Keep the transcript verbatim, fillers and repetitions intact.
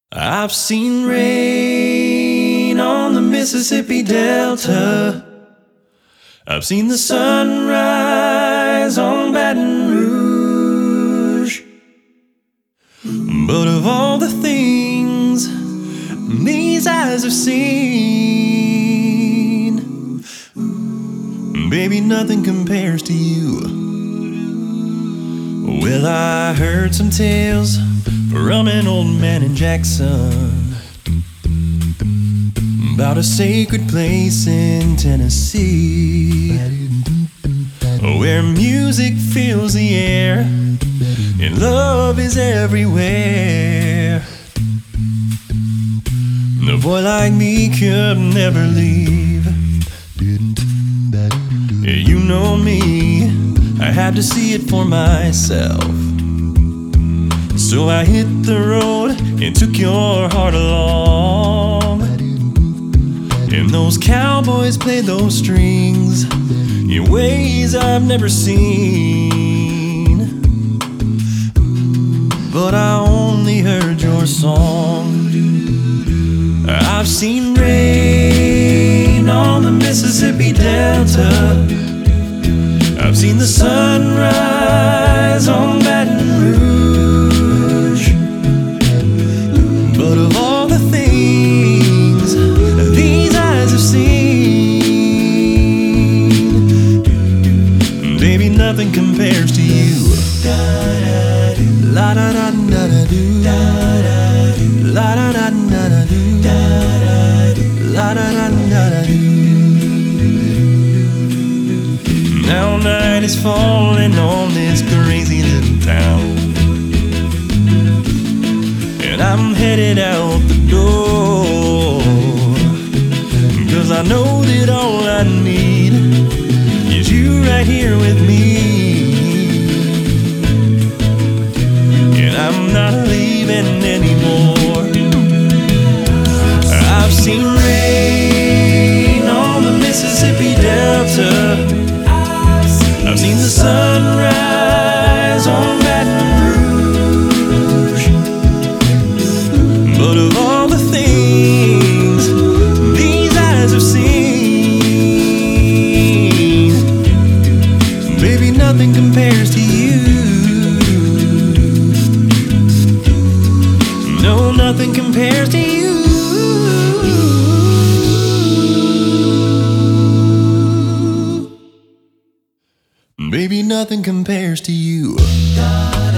I've seen rain on the Mississippi Delta. I've seen the sunrise on Baton Rouge. But of all the things these eyes have seen, baby, nothing compares to you. Well, I heard some tales from an old man in Jackson about a sacred place in Tennessee, where music fills the air and love is everywhere. A boy like me could never leave. You know me, I had to see it for myself. So I hit the road and took your heart along. And those cowboys played those strings in ways I've never seen. But I only heard your song. I've seen rain on the Mississippi Delta. I've seen the sunrise on Baton Rouge. But of all the things these eyes have seen, baby, nothing compares to you. La da da da da do. La da da da da do. La da da da da do. Now night is falling on this crazy little town, and I'm headed out the door, 'cause I know that all I need is you right here with me. And I'm not leaving anymore. I've seen rain on the Mississippi Delta. I've seen the sunrise on Baton Rouge. But of all the things these eyes have seen, baby, nothing compares to you. No, nothing compares to you. Baby, nothing compares to you.